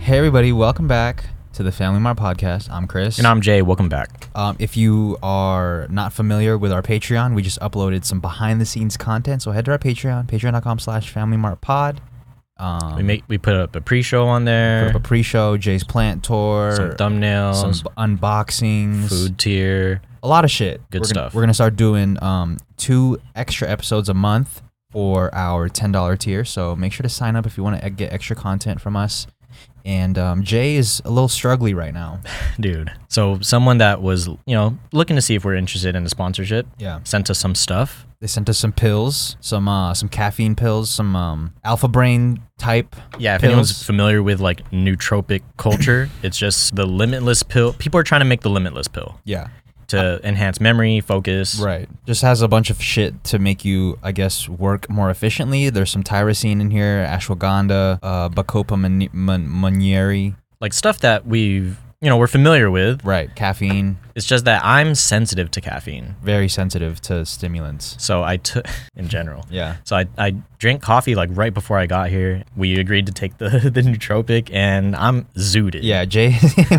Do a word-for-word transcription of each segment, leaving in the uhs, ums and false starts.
Hey everybody, welcome back to the Family Mart Podcast. I'm Chris. And I'm Jay. Welcome back. Um, if you are not familiar with our Patreon, we just uploaded some behind the scenes content. So head to our Patreon, patreon.com slash Family Mart Pod. Um, we make we put up a pre-show on there. Put up a pre-show, Jay's plant tour, some thumbnails, some b- unboxings, food tier, a lot of shit. Good we're stuff. Gonna, we're gonna start doing um, two extra episodes a month for our ten dollars tier. So make sure to sign up if you want to get extra content from us. And um, Jay is a little struggly right now. Dude. So someone that was, you know, looking to see if we're interested in the sponsorship, yeah, sent us some stuff. They sent us some pills, some uh, some caffeine pills, some um, Alpha Brain type. Yeah, if pills. anyone's familiar with like nootropic culture, it's just the limitless pill. People are trying to make the limitless pill. Yeah. To enhance memory, focus. Right. Just has a bunch of shit to make you, I guess, work more efficiently. There's some tyrosine in here, ashwagandha, uh, bacopa man- man- monnieri. Like stuff that we've, you know, we're familiar with. Right. Caffeine. It's just that I'm sensitive to caffeine. Very sensitive to stimulants. So I took, in general. Yeah. So I, I drank coffee like right before I got here. We agreed to take the, the nootropic and I'm zooted. Yeah, Jay,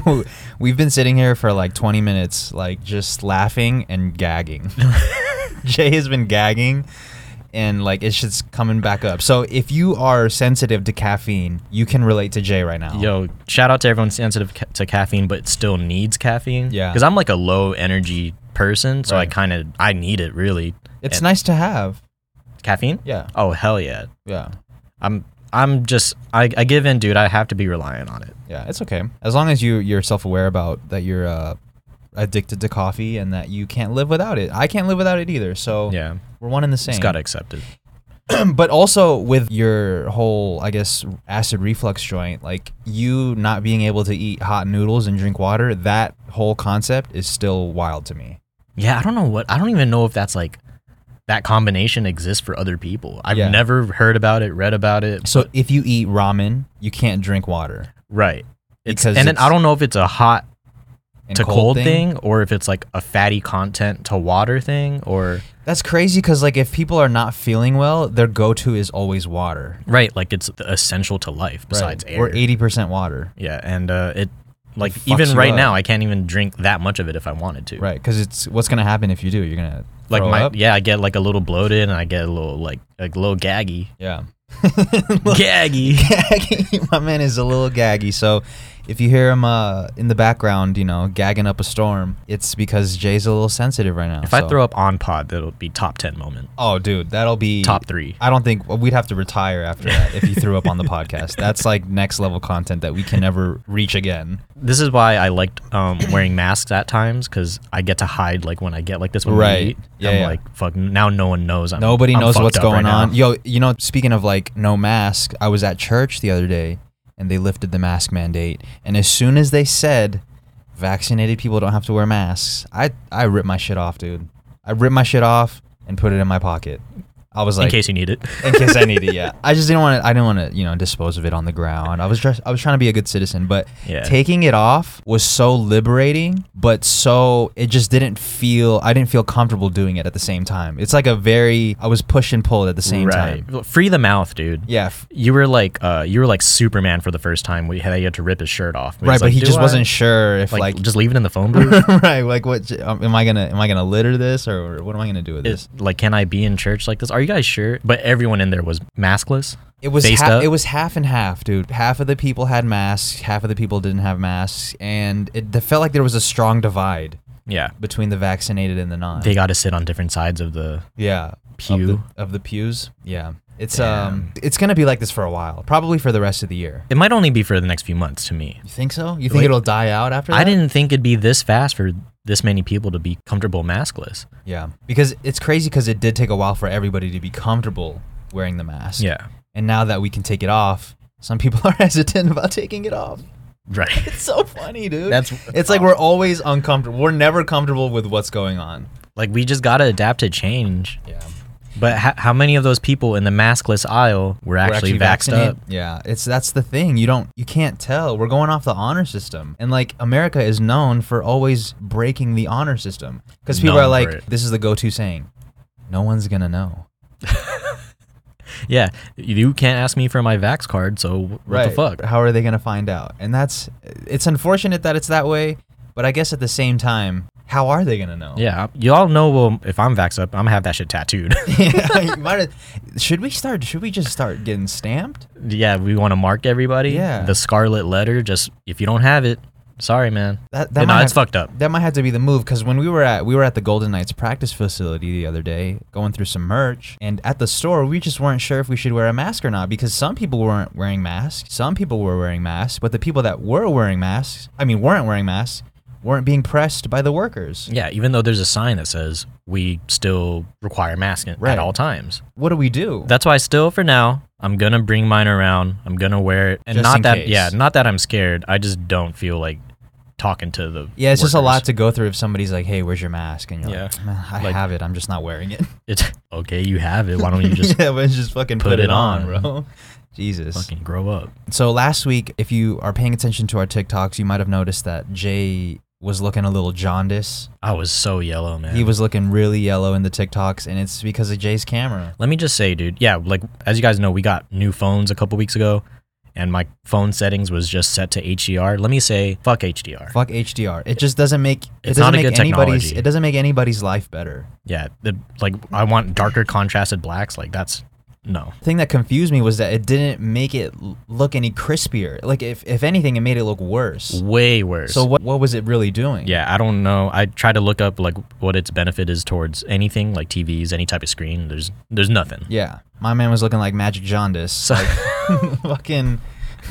we've been sitting here for like twenty minutes, like just laughing and gagging. Jay has been gagging and like it's just coming back up. So if you are sensitive to caffeine, you can relate to Jay right now. Yo, shout out to everyone sensitive ca- to caffeine, but still needs caffeine. Yeah. Because I'm like a low energy person, so Right. I kind of, I need it really. It's And nice to have. caffeine? Yeah. Oh, hell yeah. Yeah. I'm, I'm just, I, I give in, dude. I have to be reliant on it. Yeah, it's okay. As long as you, you're self-aware about that you're uh, addicted to coffee and that you can't live without it. I can't live without it either. So Yeah. we're one and the same. Just got to accept it. But also with your whole, I guess, acid reflux joint, like you not being able to eat hot noodles and drink water, that whole concept is still wild to me. Yeah, I don't know what, I don't even know if that's like, that combination exists for other people. I've Yeah. never heard about it, read about it. So if you eat ramen, you can't drink water. Right. It's, Because and then it's- I don't know if it's a hot And to cold thing? or if it's like a fatty content to water thing or That's crazy because like if people are not feeling well, their go-to is always water. right, like it's essential to life besides Right. air. We're eighty percent water. Yeah, and uh, it like It fucks even you right up. now I can't even drink that much of it if I wanted to. Right, because it's what's gonna happen if you do. You're gonna Like throw my up. yeah, I get like a little bloated and I get a little like like a little gaggy. Yeah. Gaggy. Gaggy. My man is a little gaggy. So if you hear him uh, in the background, you know, gagging up a storm, it's because Jay's a little sensitive right now. If so. I throw up on pod, that'll be top ten moment. Oh, dude, that'll be Top three. I don't think we'd have to retire after that if you threw up on the podcast. That's like next level content that we can never reach again. This is why I liked um, wearing masks at times because I get to hide like when I get like this when Right. we eat. Yeah, I'm yeah. like fuck. Now no one knows. I'm, Nobody I'm knows fucked what's up going right on. now. Yo, you know, speaking of like no mask, I was at church the other day and they lifted the mask mandate. And as soon as they said vaccinated people don't have to wear masks, I I ripped my shit off, dude. I ripped my shit off and put it in my pocket. I was like, in case you need it. in case I need it, yeah. I just didn't want to. I didn't want to, you know, dispose of it on the ground. I was just, I was trying to be a good citizen, but Yeah. taking it off was so liberating, but so it just didn't feel. I didn't feel comfortable doing it at the same time. It's like a very. I was pushed and pulled at the same right. time. Free the mouth, dude. Yeah. F- You were like uh, you were like Superman for the first time. We had, he had to rip his shirt off. He was right, but like, he "Do just I?" wasn't sure if like, like. just leave it in the phone booth. right, like what um, am I gonna am I gonna litter this or what am I gonna do with this? It- like, can I be in church like this? Are you guys sure? But everyone in there was maskless. It was Faced ha- up? it was half and half, dude. Half of the people had masks, half of the people didn't have masks, and it, it felt like there was a strong divide Yeah, between the vaccinated and the non. they got to sit on different sides of the yeah, pew. of the, of the pews. Yeah, it's Damn. um, it's gonna be like this for a while, probably for the rest of the year. It might only be for the next few months to me. You think so? You think Like, it'll die out after that? I didn't think it'd be this fast for this many people to be comfortable maskless. Yeah, because it's crazy because it did take a while for everybody to be comfortable wearing the mask. Yeah, and now that we can take it off, some people are hesitant about taking it off. right. It's so funny, dude. That's It's like we're always uncomfortable. We're never comfortable with what's going on. like we just gotta adapt to change. Yeah. But ha- how many of those people in the maskless aisle were actually, We're vaxxed vaccinated. up? Yeah, it's that's the thing. You don't, you can't tell. We're going off the honor system, and like America is known for always breaking the honor system because people Known are for like, it. this is the go-to saying, no one's gonna know. Yeah, you can't ask me for my Vax card, so what right. the fuck? How are they gonna find out? And that's it's unfortunate that it's that way, but I guess at the same time, how are they gonna know? Yeah, y'all know. Well, if I'm Vax up, I'm gonna have that shit tattooed. yeah, you might have, should we start? Should we just start getting stamped? Yeah, we want to mark everybody. Yeah. The scarlet letter. Just if you don't have it, sorry, man. That that no, might it's have, fucked up. That might have to be the move because when we were at we were at the Golden Knights practice facility the other day, going through some merch, and at the store we just weren't sure if we should wear a mask or not because some people weren't wearing masks, some people were wearing masks, but the people that were wearing masks, I mean, weren't wearing masks, weren't being pressed by the workers. Yeah, even though there's a sign that says we still require masks Right. at all times. What do we do? That's why still for now, I'm going to bring mine around. I'm going to wear it. And Just not in that case. yeah, not that I'm scared. I just don't feel like talking to the yeah, it's just a workers. lot to go through if somebody's like, "Hey, where's your mask?" and you're Yeah. like, "Man, I Like- have it. I'm just not wearing it." It's okay, you have it. Why don't you just yeah, but just fucking put, put it it on, on. bro. Jesus. fucking grow up? So last week, if you are paying attention to our TikToks, you might have noticed that Jay was looking a little jaundice. I was so yellow, man. He was looking really yellow in the TikToks, and it's because of Jay's camera. Let me just say, dude. Yeah, like as you guys know, we got new phones a couple weeks ago, and my phone settings was just set to H D R. Let me say, fuck H D R. Fuck H D R. It just doesn't make it It's doesn't not a make good anybody's technology. it doesn't make anybody's life better. Yeah, the like I want darker contrasted blacks. Like that's no. The thing that confused me was that it didn't make it l- look any crispier. Like if if anything, it made it look worse. Way worse. So what what was it really doing? Yeah, I don't know. I tried to look up like what its benefit is towards anything like T Vs, any type of screen. There's there's nothing. Yeah. My man was looking like Magic Jaundice. So Like, fucking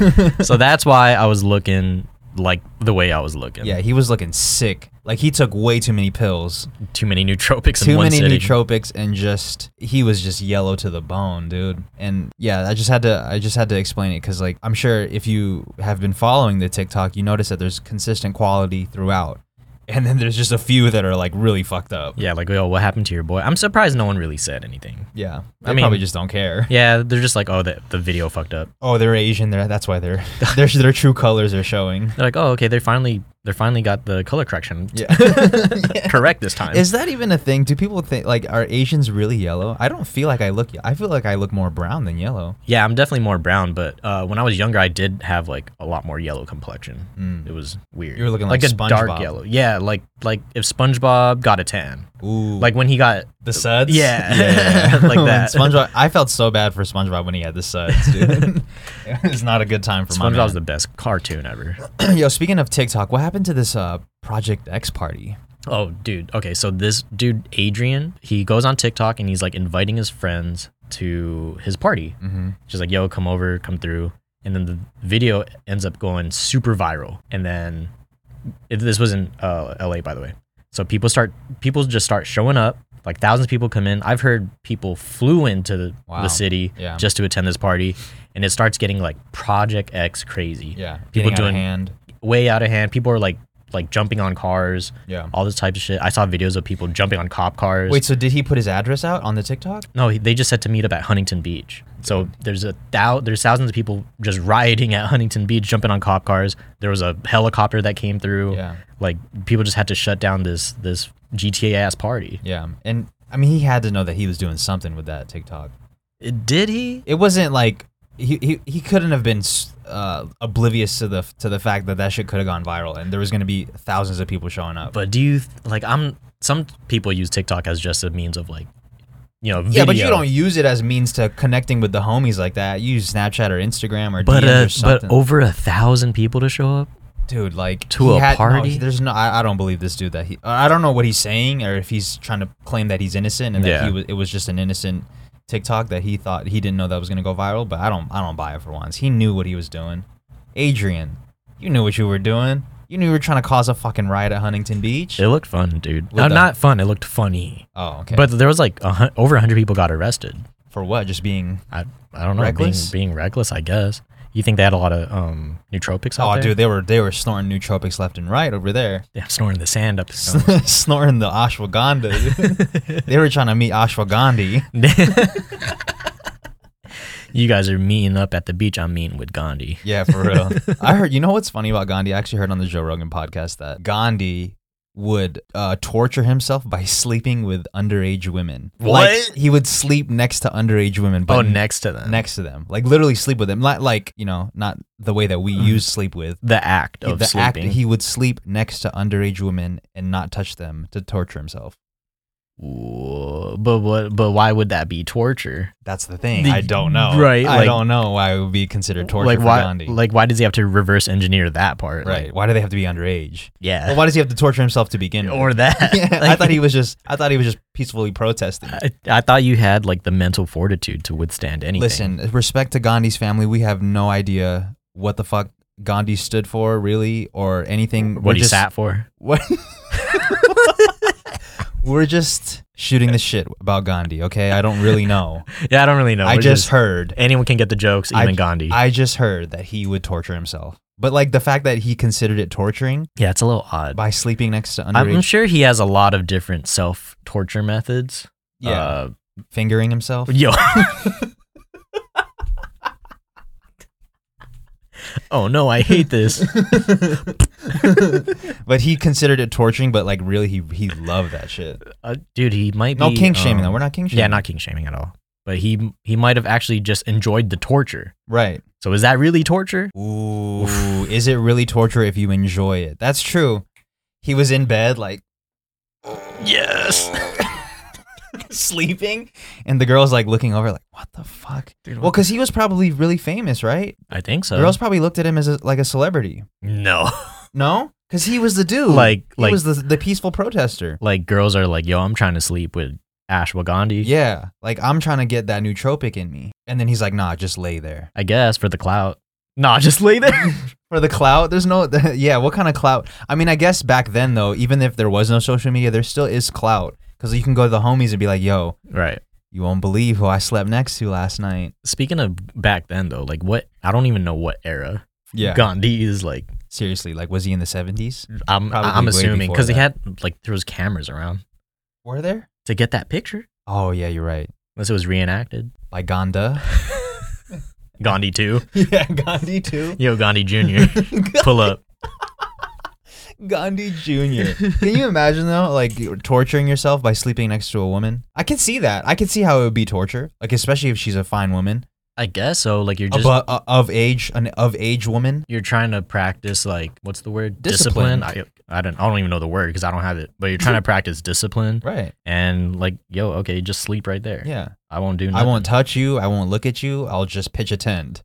so that's why I was looking like the way I was looking. yeah, he was looking sick. Like he took way too many pills. Too many nootropics in Too one many sitting. nootropics and just he was just yellow to the bone, dude. And yeah, I just had to I just had to explain it because like I'm sure if you have been following the TikTok, you notice that there's consistent quality throughout, and then there's just a few that are like really fucked up. Yeah, like, yo, what happened to your boy? I'm surprised no one really said anything. Yeah, I they mean- probably just don't care. Yeah, they're just like, oh, the, the video fucked up. Oh, they're Asian. They're, that's why they're their their true colors are showing. They're like, oh, okay, they finally they finally got the color correction Yeah. correct this time. Is that even a thing? Do people think like are Asians really yellow? I don't feel like I look. I feel like I look more brown than yellow. Yeah, I'm definitely more brown, but uh, when I was younger, I did have like a lot more yellow complexion. Mm. It was weird. You were looking like a dark SpongeBob. yellow. Yeah, like like if SpongeBob got a tan, Ooh, like when he got the suds. Yeah. yeah, Like that. SpongeBob. I felt so bad for SpongeBob when he had the suds, dude. It was not a good time for my SpongeBob's man. the best cartoon ever. Yo, speaking of TikTok, what happened to this uh, Project X party? Oh, dude. Okay, so this dude Adrian, he goes on TikTok and he's like inviting his friends to his party. Mm-hmm. Just like, yo, come over, come through. And then the video ends up going super viral. And then it, this was in uh, L A, by the way. So people start, people just start showing up. Like thousands of people come in. I've heard people flew into the, Wow. the city Yeah. just to attend this party. And it starts getting like Project X crazy. Yeah, People getting out of doing hand. way out of hand. People are like, like jumping on cars, Yeah. all this type of shit. I saw videos of people jumping on cop cars. Wait, so did he put his address out on the TikTok? No, he- they just said to meet up at Huntington Beach. So there's a thou- there's thousands of people just rioting at Huntington Beach, jumping on cop cars. There was a helicopter that came through. Yeah. Like people just had to shut down this this G T A ass party. Yeah, and I mean he had to know that he was doing something with that TikTok. It, did he? It wasn't like he he, he couldn't have been uh, oblivious to the to the fact that that shit could have gone viral and there was going to be thousands of people showing up. But do you th- like? I'm some people use TikTok as just a means of like, you know, video. yeah, but you don't use it as means to connecting with the homies like that. You use Snapchat or Instagram or But D Ms uh, or something. but over a thousand people to show up. Dude, like to he a had, no, party? there's no. I, I don't believe this dude that he. I don't know what he's saying or if he's trying to claim that he's innocent and that Yeah. he was. It was just an innocent TikTok that he thought he didn't know that was gonna go viral. But I don't. I don't buy it for once. He knew what he was doing. Adrian, you knew what you were doing. You knew you were trying to cause a fucking riot at Huntington Beach. It looked fun, dude. With No, the- not fun. It looked funny. Oh, okay. But there was like a, hun- over a hundred people got arrested. for what? Just being. I I don't know, Reckless? being being reckless, I guess. You think they had a lot of um nootropics out Oh, there? dude, they were they were snorting nootropics left and right over there. Yeah, snoring the sand up the nose. Snorting the ashwagandha. dude. They were trying to meet Ashwagandhi. You guys are meeting up at the beach. I'm meeting with Gandhi. Yeah, for real. I heard. You know what's funny about Gandhi? I actually heard on the Joe Rogan podcast that Gandhi would uh, torture himself by sleeping with underage women. What? Like, he would sleep next to underage women. But Oh, next to them. next to them, like literally sleep with them. Not like, you know, not the way that we Mm. use sleep with. The act of the sleeping. act, he would sleep next to underage women and not touch them to torture himself. Ooh, but what? But why would that be torture? That's the thing. The- I don't know. right, I like- don't know why it would be considered torture like for why? Gandhi. Like why does he have to reverse engineer that part? right. Like, Why do they have to be underage? yeah. Well, why does he have to torture himself to begin with? or that? yeah, I Like, thought he was just. I thought he was just peacefully protesting. I, I thought you had like the mental fortitude to withstand anything. Listen, respect to Gandhi's family. We have no idea what the fuck Gandhi stood for, really, or anything. what We're he just, sat for. What? We're just shooting the shit about Gandhi. Okay, I don't really know. Yeah, I don't really know. I We're just heard. anyone can get the jokes, even Gandhi. I just heard that he would torture himself. But like the fact that he considered it torturing yeah, it's a little odd. by sleeping next to underage, I'm sure he has a lot of different self torture methods. yeah, Uh, fingering himself. yo. Oh no, I hate this. But he considered it torturing, but like really, he he loved that shit. Uh, dude, he might be No kink shaming um, though. We're not kink shaming. Yeah, not king shaming at all. But he he might have actually just enjoyed the torture. right. So is that really torture? Ooh, is it really torture if you enjoy it? That's true. He was in bed like Yes. sleeping, and the girl's like looking over, like, what the fuck? Dude, Well, because he was probably really famous, right? I think so. Girls probably looked at him as a, like a celebrity. No. No, because he was the dude. Like- he like- was the the peaceful protester. Like girls are like, yo, I'm trying to sleep with Ashwa Gandhi. Yeah, like I'm trying to get that nootropic in me, and then he's like, nah, just lay there. I guess for the clout. Nah, just lay there. For the clout, there's no, yeah, what kind of clout? I mean, I guess back then, though, even if there was no social media, there still is clout. Because you can go to the homies and be like, yo, Right. you won't believe who I slept next to last night. Speaking of back then though, like what I don't even know what era Yeah. Gandhi is like. Seriously, like, was he in the seventies? I'm Probably I'm way assuming before because he that. had like there was cameras around Were there? to get that picture. Oh, yeah, you're right. Unless it was reenacted. Like Ganda. Gandhi too. Yeah, Gandhi too. Yo, Gandhi Junior Pull up. Gandhi Junior Can you imagine though, like torturing yourself by sleeping next to a woman? I can see that. I can see how it would be torture, like especially if she's a fine woman, I guess so. Like you're just Abo- uh, of age, an of age woman. you're trying to practice like what's the word? Discipline. I I don't I don't even know the word because I don't have it. But you're trying to practice discipline Right. and like yo, okay, just sleep right there. Yeah. I won't do I nothing. won't touch you. I won't look at you. I'll just pitch a tent.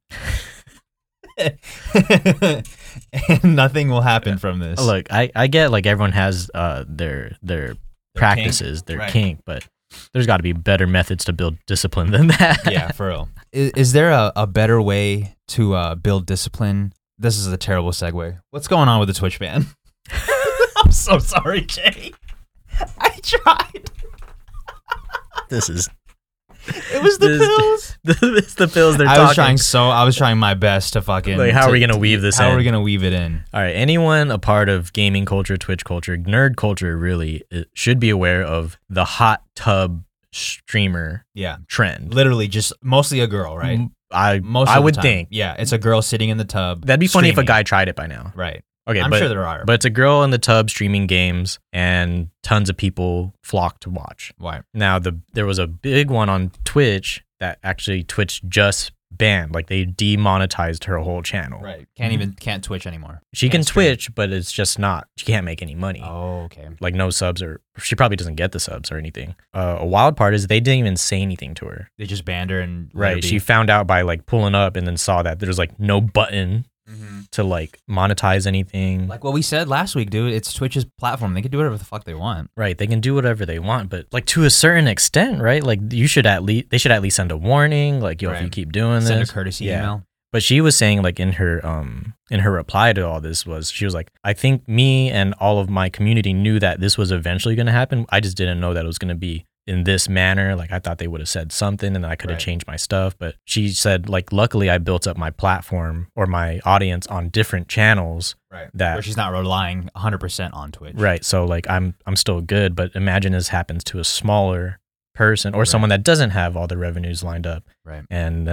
And nothing will happen from this. Look, I, I get like everyone has uh their their kink, practices, their right. kink, but there's got to be better methods to build discipline than that. Yeah, for real. Is, is there a, a better way to uh, build discipline? This is a terrible segue. What's going on with the Twitch ban? I'm so sorry, Jay. I tried. This is It was the This- pills. it's the pills they're I talking. was trying so. I was trying my best to fucking. Like, how to- are we gonna weave this How in? are we gonna weave it in? All right, anyone a part of gaming culture, Twitch culture, nerd culture really it should be aware of the hot tub streamer Yeah, trend. literally just mostly a girl, right? M- I Most. I of the would time. think Yeah, it's a girl sitting in the tub. that'd be funny if a streaming. guy tried it by now. Right. Okay, I'm but sure there are. but it's a girl in the tub streaming games, and tons of people flock to watch. Why? Now the there was a big one on Twitch that actually Twitch just banned, like they demonetized her whole channel. Right. Can't even can't Twitch anymore. She Can't can stream. Twitch, but it's just not. She can't make any money. Oh, okay. Like no subs, or she probably doesn't get the subs or anything. Uh, a wild part is they didn't even say anything to her. They just banned her and let her Right. be. She found out by like pulling up and then saw that there's like no button Mhm. to like monetize anything. Like what we said last week, dude. It's Twitch's platform. They can do whatever the fuck they want. Right. They can do whatever they want, but like to a certain extent, right? Like you should at least they should at least send a warning, like yo, if you Right. keep doing Send a this. courtesy Yeah. email. But she was saying like in her um in her reply to all this was she was like, I think me and all of my community knew that this was eventually going to happen. I just didn't know that it was going to be in this manner. Like I thought they would have said something and then I could have Right. changed my stuff. But she said like luckily I built up my platform or my audience on different channels. Right. That- Where she's not relying one hundred percent on Twitch. Right. So like I'm I'm still good. But imagine this happens to a smaller person or Right. someone that doesn't have all the revenues lined up. Right. And then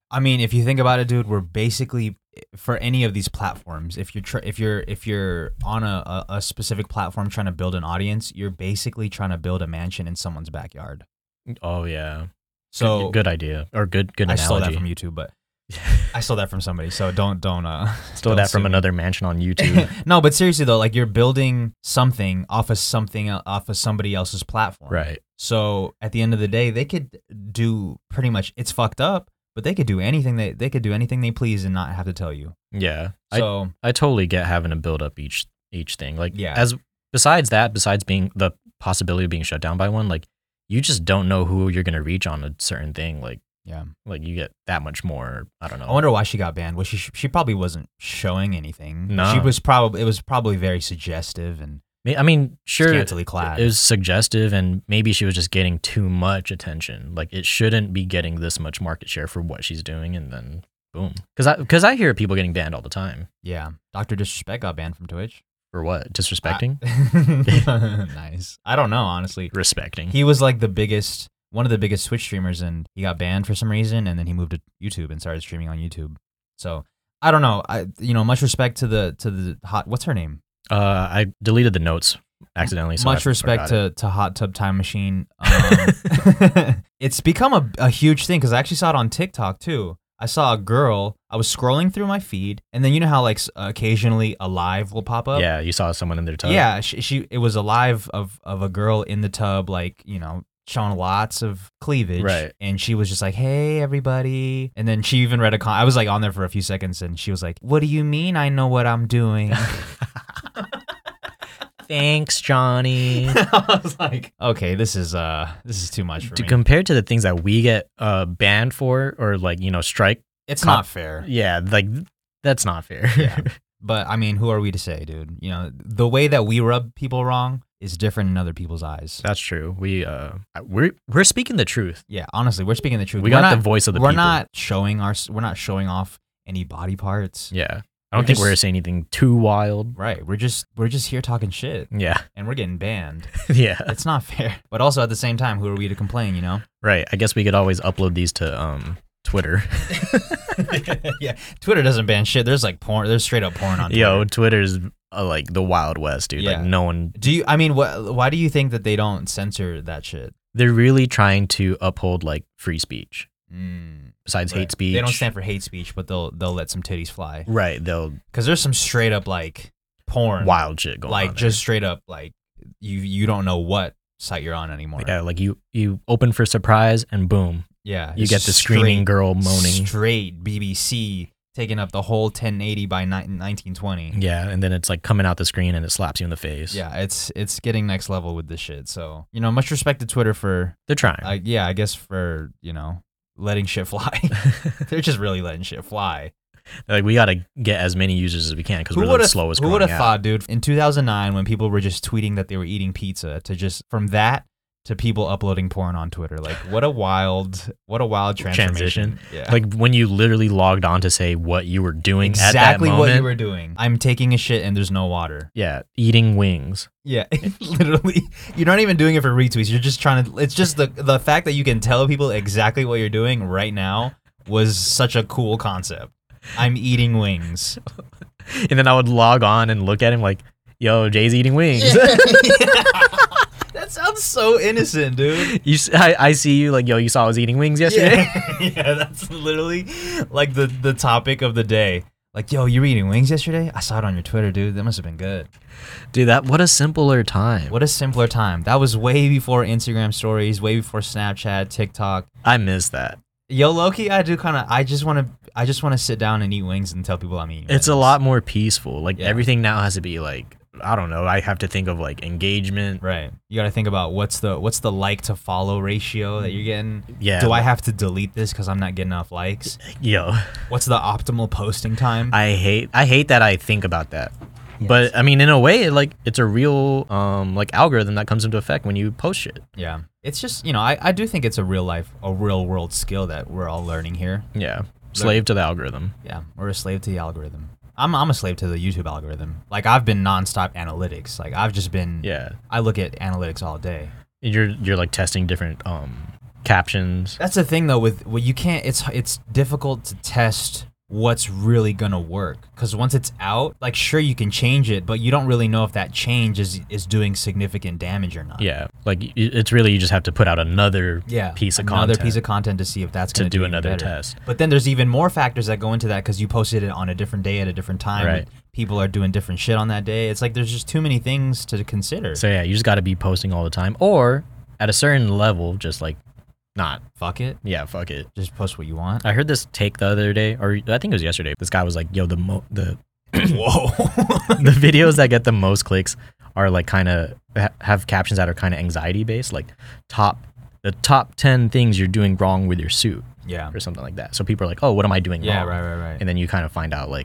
I mean, if you think about it, dude, we're basically for any of these platforms. If you're tr- if you're if you're on a, a, a specific platform trying to build an audience, you're basically trying to build a mansion in someone's backyard. Oh yeah. So good, good idea or good good I analogy. stole that from YouTube, but I stole that from somebody. So don't don't uh Stole don't that from sue me. another mansion on YouTube. No, but seriously though, like you're building something off of something el- off of somebody else's platform. Right. So at the end of the day, they could do pretty much. It's fucked up, but they could do anything they they could do anything they please and not have to tell you. Yeah. So I I totally get having to build up each each thing. Like Yeah. as besides that, besides being the possibility of being shut down by one, like you just don't know who you're gonna reach on a certain thing. Like yeah, like you get that much more. I don't know. I wonder why she got banned. Was she she probably wasn't showing anything. No. She was probably it was probably very suggestive and Ma- I mean, sure, scantily clad. it was suggestive, and maybe she was just getting too much attention. Like it shouldn't be getting this much market share for what she's doing, and then boom. Because I because I hear people getting banned all the time. Yeah, Doctor Disrespect got banned from Twitch. For what? Disrespecting? I- nice. I don't know, honestly. Respecting. He was like the biggest, one of the biggest Twitch streamers, and he got banned for some reason, and then he moved to YouTube and started streaming on YouTube. So I don't know. I you know, much respect to the to the hot. What's her name? Uh, I deleted the notes accidentally. So Much I respect forgot to, it. to Hot Tub Time Machine. Um, it's become a, a huge thing because I actually saw it on TikTok too. I saw a girl. I was scrolling through my feed, and then you know how like s- occasionally a live will pop up. Yeah, you saw someone in their tub. Yeah, she, she it was a live of of a girl in the tub, like you know, showing lots of cleavage. Right. And she was just like, "Hey, everybody," and then she even read a con. I was like on there for a few seconds, and she was like, "What do you mean? I know what I'm doing." Thanks, Johnny. I was like, okay, this is uh, this is too much for To me. compared to the things that we get uh banned for or like you know strike. It's com- not fair. Yeah, like that's not fair. Yeah. But I mean, who are we to say, dude? You know, the way that we rub people wrong is different in other people's eyes. That's true. We uh we're we're speaking the truth. Yeah, honestly, we're speaking the truth. We We're got not, the voice of the We're people. not showing our. We're not showing off any body parts. Yeah. I don't We're think just- we're saying anything too wild. Right. We're just we're just here talking shit, Yeah. and we're getting banned. Yeah. It's not fair. But also at the same time, who are we to complain? You know. Right. I guess we could always upload these to um Twitter. Yeah. Twitter doesn't ban shit. There's like porn. There's straight up porn on Twitter. Yo, Twitter's uh, like the Wild West, dude. Yeah. Like no one. Do you? I mean, what? Why do you think that they don't censor that shit? They're really trying to uphold like free speech. Mm, Besides right. hate speech, They don't stand for hate speech, but they'll they'll let some titties fly. Right. They'll Because there's some straight up like porn, wild shit going like on. just straight up like you you don't know what site you're on anymore. there. Yeah, like you you open for surprise and boom, Yeah, you it's get the screaming straight- girl moaning. Straight B B C taking up the whole ten eighty by nineteen twenty. Yeah, and then it's like coming out the screen and it slaps you in the face. Yeah, it's it's getting next level with this shit. So you know, much respect to Twitter for, They're trying. uh, yeah, I guess for you know letting shit fly. They're just really letting shit fly. Like we gotta get as many users as we can because we're the would've- slowest. Who would have growing app. thought, dude? In two thousand nine, when people were just tweeting that they were eating pizza, to just from that to people uploading porn on Twitter, like what a wild, what a wild transformation. Transition? Yeah, Like when you literally logged on to say what you were doing at that exactly moment. what you were doing. I'm taking a shit and there's no water. Yeah, eating wings. Yeah, literally, you're not even doing it for retweets. You're just trying to. It's just the the fact that you can tell people exactly what you're doing right now was such a cool concept. I'm eating wings. And then I would log on and look at him like, yo, Jay's eating wings. That sounds so innocent, dude. you, s- I, I see you like, yo, you saw I was eating wings yesterday? Yeah, yeah, that's literally like the the topic of the day. Like, yo, you were eating wings yesterday? I saw it on your Twitter, dude. That must have been good. Dude, that what a simpler time. What a simpler time. That was way before Instagram stories, way before Snapchat, TikTok. I miss that. Yo, Loki, I do kind of. I just want to. I just want to sit down and eat wings and tell people I'm eating. It's a wings. lot more peaceful. Like Yeah. everything now has to be like, I don't know. I have to think of like engagement. Right. You got to think about what's the what's the like to follow ratio that you're getting. Yeah. Do I have to delete this because I'm not getting enough likes? Yo, What's the optimal posting time? I hate I hate that I think about that. But I mean, in a way, like it's a real um like algorithm that comes into effect when you post shit. Yeah. It's just, you know, I, I do think it's a real life, a real world skill that we're all learning here. Yeah, slave to the algorithm. Yeah. We're a slave to the algorithm. I'm, I'm a slave to the YouTube algorithm. Like, I've been nonstop analytics. Like, I've just been, Yeah, I look at analytics all day. you're you're like testing different um captions. That's the thing though. With well, you can't. It's it's difficult to test what's really gonna work because once it's out, like sure you can change it, but you don't really know if that change is is doing significant damage or not. Yeah, like y- it's really you just have to put out another Yeah, piece of another content piece of content to see if that's to gonna do do even another better. test. But then there's even more factors that go into that because you posted it on a different day at a different time. Right. People are doing different shit on that day. It's like there's just too many things to consider. So yeah, you just got to be posting all the time, or at a certain level, just like not. Fuck it. Yeah, fuck it. Just post what you want. I heard this take the other day, or I think it was yesterday. This guy was like, "Yo, the mo- the Whoa. the videos that get the most clicks are like kind of ha- have captions that are kind of anxiety based, like top the top ten things you're doing wrong with your suit Yeah. or something like that. So people are like, "Oh, what am I doing Yeah. wrong?" Right. Right. Right. And then you kind of find out like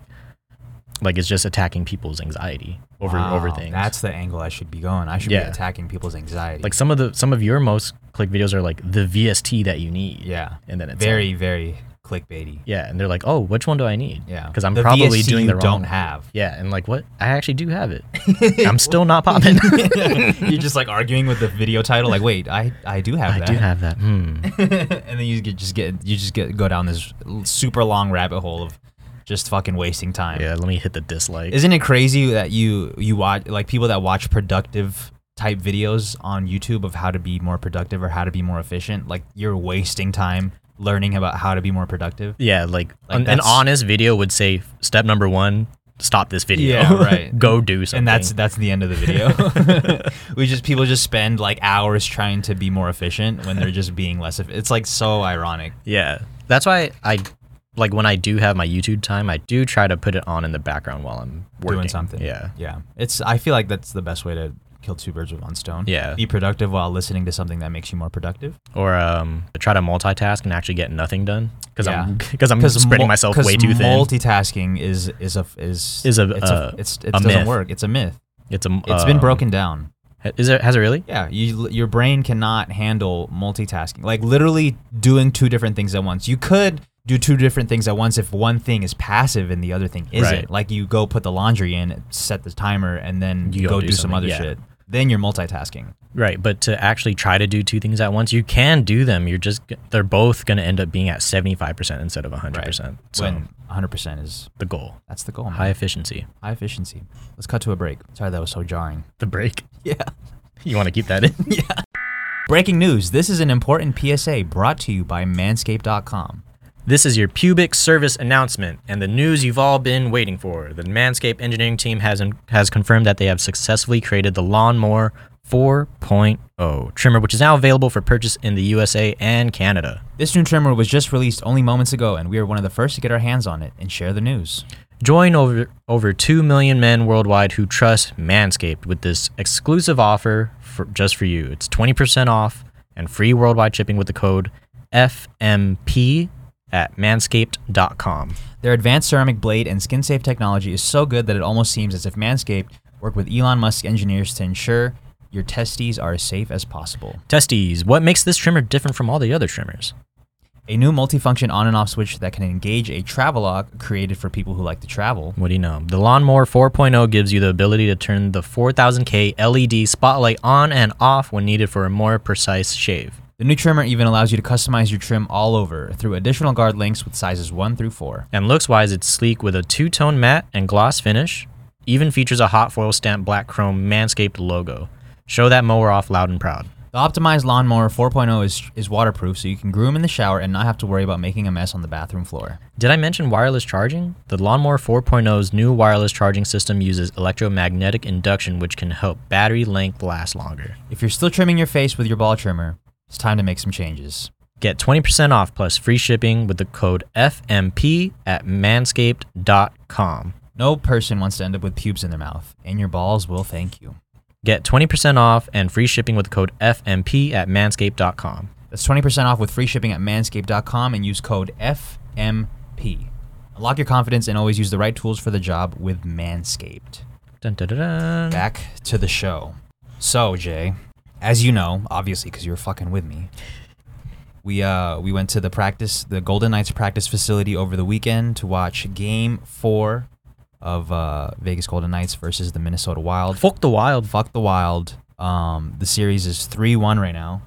like it's just attacking people's anxiety over Wow, over things. That's the angle I should be going. I should Yeah. be attacking people's anxiety. like some of the some of your most click videos are like the V S T that you need. yeah. And then it's Very, like, very clickbaity. yeah, and they're like, "Oh, which one do I need?" Yeah. Because I'm The probably V S T doing you the wrong don't one. have. Yeah, and like what? I actually do have it. I'm still not popping. You're just like arguing with the video title. Like, wait, I, I do have I that. do have that. Hmm. And then you get, just get you just get go down this super long rabbit hole of just fucking wasting time. Yeah, let me hit the dislike. Isn't it crazy that you you watch like people that watch productive type videos on YouTube of how to be more productive or how to be more efficient? Like you're wasting time learning about how to be more productive. Yeah, like, Like, an, an that's- honest video would say, step number one, stop this video. Yeah, right. Go do something. And that's that's the end of the video. we just people just spend like hours trying to be more efficient when they're just being less. Eff- it's like so ironic. yeah. That's why I like when I do have my YouTube time, I do try to put it on in the background while I'm working. Doing something. Yeah. Yeah. It's I feel like that's the best way to kill two birds with one stone. Yeah. Be productive while listening to something that makes you more productive. Or um, try to multitask and actually get nothing done because Yeah. I'm because I'm spreading mul- myself 'cause way too thin. Multitasking is is a is Is a, it's uh, a it's it a doesn't myth. work. It's a myth. It's a It's been um, broken down. Is it? Has it really? Yeah, you, your brain cannot handle multitasking. Like literally doing two different things at once. You could do two different things at once if one thing is passive and the other thing isn't. Right. Like you go put the laundry in, set the timer, and then You you go go do do some something, other yeah. shit. Then you're multitasking. Right, but to actually try to do two things at once, you can do them. You're just they're both going to end up being at seventy-five percent instead of one hundred percent. So When one hundred percent is the goal, that's the goal. Man. high efficiency. High efficiency. Let's cut to a break. Sorry that was so jarring. The break. Yeah. You want to keep that in? Yeah. Breaking news. This is an important P S A brought to you by manscaped dot com. This is your pubic service announcement and the news you've all been waiting for. The Manscaped engineering team has has confirmed that they have successfully created the Lawnmower four point oh trimmer, which is now available for purchase in the U S A and Canada. This new trimmer was just released only moments ago, and we are one of the first to get our hands on it and share the news. Join over over two million men worldwide who trust Manscaped with this exclusive offer for, just for you. It's twenty percent off and free worldwide shipping with the code F M P at manscaped dot com. Their advanced ceramic blade and skin-safe technology is so good that it almost seems as if Manscaped worked with Elon Musk engineers to ensure your testes are as safe as possible. Testes, what makes this trimmer different from all the other trimmers? A new multifunction on and off switch that can engage a travelogue created for people who like to travel. What do you know? The Lawnmower four point oh gives you the ability to turn the four thousand K L E D spotlight on and off when needed for a more precise shave. The new trimmer even allows you to customize your trim all over through additional guard links with sizes one through four. And looks-wise, it's sleek with a two-tone matte and gloss finish. Even features a hot foil stamped black chrome Manscaped logo. Show that mower off loud and proud. The optimized Lawnmower four point oh is, is waterproof, so you can groom in the shower and not have to worry about making a mess on the bathroom floor. Did I mention wireless charging? The Lawnmower four point oh's new wireless charging system uses electromagnetic induction, which can help battery length last longer. If you're still trimming your face with your ball trimmer, it's time to make some changes. Get twenty percent off plus free shipping with the code F M P at manscaped dot com. No person wants to end up with pubes in their mouth, and your balls will thank you. Get twenty percent off and free shipping with the code F M P at manscaped dot com. That's twenty percent off with free shipping at manscaped dot com and use code F M P. Unlock your confidence and always use the right tools for the job with Manscaped. Dun, dun, dun, dun. Back to the show. So, Jay, as you know, obviously because you were fucking with me, we uh we went to the practice, the Golden Knights practice facility over the weekend to watch Game Four of uh, Vegas Golden Knights versus the Minnesota Wild. Fuck the Wild. Fuck the Wild. Um, the series is three one right now.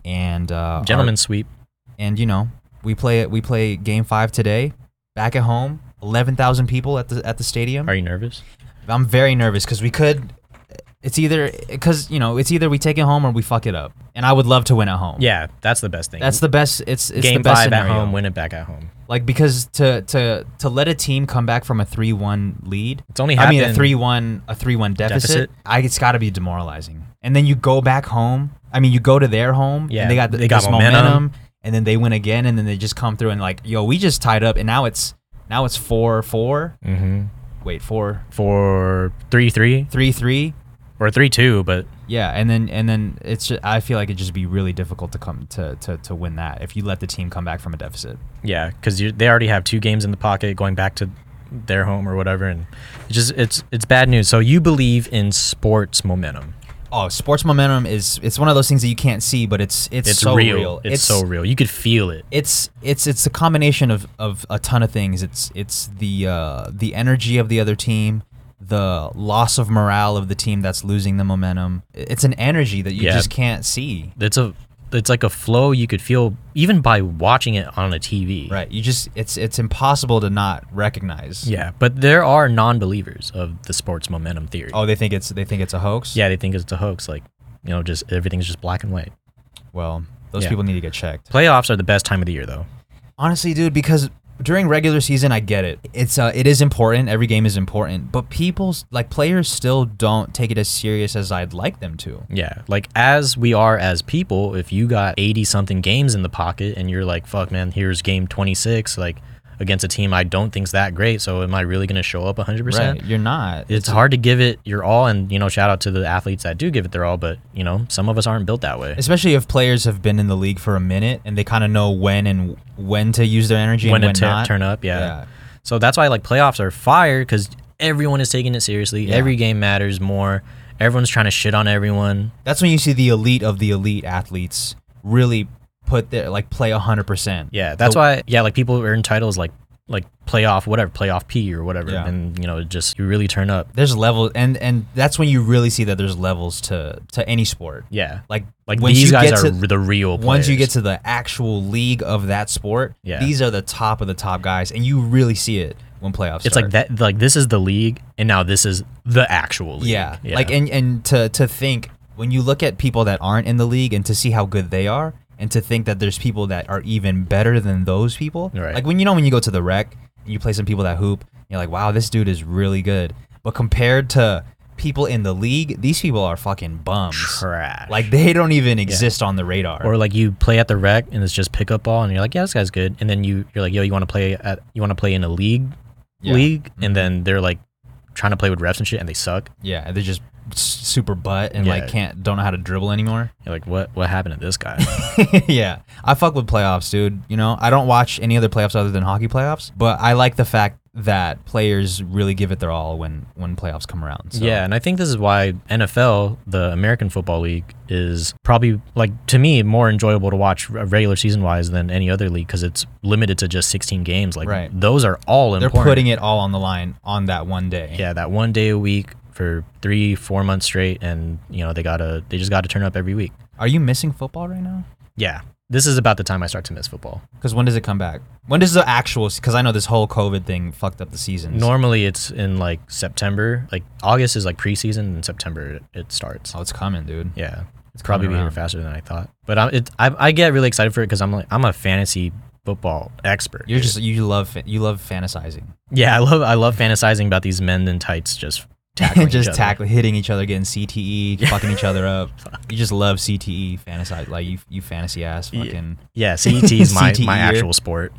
and uh, Gentleman's sweep. and you know we play we play game five today, back at home, eleven thousand people at the at the stadium. Are you nervous? I'm very nervous because we could. It's either because you know it's either we take it home or we fuck it up, and I would love to win at home. Yeah, that's the best thing. That's the best. It's it's Game the best five scenario. at home, win it back at home. Like because to to to let a team come back from a three one lead. It's only I mean a happened- three one a three one deficit. Deficit. I it's got to be demoralizing. And then you go back home. I mean you go to their home. Yeah, and they got the, they got this momentum. momentum, and then they win again, and then they just come through and like yo we just tied up, and now it's now it's four four. Mm-hmm. Wait four For three three three three. or three two, but Yeah, and then and then it's just, I feel like it'd just be really difficult to come to, to, to win that if you let the team come back from a deficit. yeah, because they already have two games in the pocket going back to their home or whatever, and it's just it's it's bad news. So you believe in sports momentum? Oh, sports momentum is it's one of those things that you can't see, but it's it's, It's so real. real. It's, so real. You could feel it. It's it's it's a combination of, of a ton of things. It's it's the uh, the energy of the other team, the loss of morale of the team that's losing the momentum. It's an energy that you Yeah. just can't see. It's a it's like a flow you could feel even by watching it on a T V. Right. You just it's it's impossible to not recognize. Yeah, but there are non-believers of the sports momentum theory. Oh, they think it's they think it's a hoax? Yeah, they think it's a hoax. Like, you know, just everything's just black and white. Well, those Yeah. people need to get checked. Playoffs are the best time of the year, though. Honestly, dude, because during regular season, I get it. It's uh, it is important. Every game is important, but people like players still don't take it as serious as I'd like them to. Yeah, like as we are as people, if you got eighty something games in the pocket and you're like, fuck, man, here's game twenty-six, like against a team I don't think's that great. So am I really going to show up one hundred percent? Right? You're not. It's hard to give it your all. And, you know, shout out to the athletes that do give it their all. But, you know, some of us aren't built that way. Especially if players have been in the league for a minute and they kind of know when and when to use their energy When and to when t- not. turn up, yeah. Yeah. So that's why, like, playoffs are fire because everyone is taking it seriously. Yeah. Every game matters more. Everyone's trying to shit on everyone. That's when you see the elite of the elite athletes really put their like play one hundred percent. Yeah, that's The- why, yeah, like, people earn titles like, like playoff, whatever, playoff P or whatever. Yeah. And, you know, it just, you really turn up. There's levels, and and that's when you really see that there's levels to to any sport. Yeah. Like Like, once these you guys get are to- the real players. Once you get to the actual league of that sport, Yeah. these are the top of the top guys, and you really see it when playoffs It's start. like that, like, this is the league, and now this is the actual league. Yeah. Like and and to to think when you look at people that aren't in the league and to see how good they are, and to think that there's people that are even better than those people. Right. Like when you know when you go to the rec and you play some people that hoop, you're like, wow, this dude is really good. But compared to people in the league, these people are fucking bums. trash. Like they don't even exist on the radar. Or like you play at the rec and it's just pickup ball and you're like, yeah, this guy's good. And then you you're like, yo, you want to play at you want to play in a league, Yeah. league, Mhm. and then they're like trying to play with refs and shit and they suck. Yeah, they're just s- super butt and Yeah. like can't don't know how to dribble anymore. You're like, what what happened to this guy? Yeah, I fuck with playoffs, dude. You know, I don't watch any other playoffs other than hockey playoffs, but I like the fact that players really give it their all when when playoffs come around. So. Yeah, and I think this is why N F L, the American Football League, is probably, like, to me, more enjoyable to watch r- regular season wise than any other league because it's limited to just sixteen games. Like, Right. those are all they're important. putting it all on the line on that one day. Yeah, that one day a week for three, four months straight, and you know they gotta, they just gotta turn up every week. Are you missing football right now? Yeah, this is about the time I start to miss football. Because when does it come back? When does the actual? Because I know this whole COVID thing fucked up the seasons. Normally it's in like September, like August is like preseason, and September it, it starts. Oh, it's coming, dude. Yeah, It's probably coming be here around. faster than I thought. But I, it, I, I get really excited for it because I'm like I'm a fantasy football expert. You're dude. just you love fa- you love fantasizing. Yeah, I love I love fantasizing about these men in tights just tackling just each other. tackling, hitting each other, getting C T E, fucking each other up. You just love C T E, fantasize like you, you fantasy ass Yeah. fucking. Yeah, C E T is my, C T E my -er. actual sport.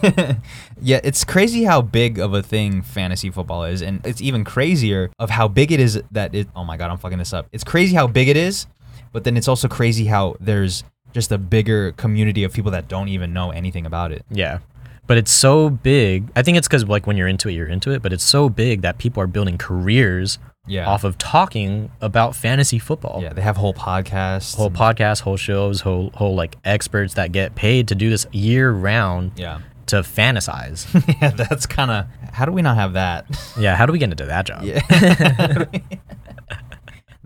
Yeah, it's crazy how big of a thing fantasy football is, and it's even crazier of how big it is that it. Oh my god, I'm fucking this up. It's crazy how big it is, but then it's also crazy how there's just a bigger community of people that don't even know anything about it. Yeah. But it's so big. I think it's because like when you're into it, you're into it. But it's so big that people are building careers Yeah, off of talking about fantasy football. yeah, they have whole podcasts, Whole podcasts, whole shows, whole whole like experts that get paid to do this year round yeah, to fantasize. yeah. That's kind of how do we not have that? Yeah. How do we get into that job? Yeah.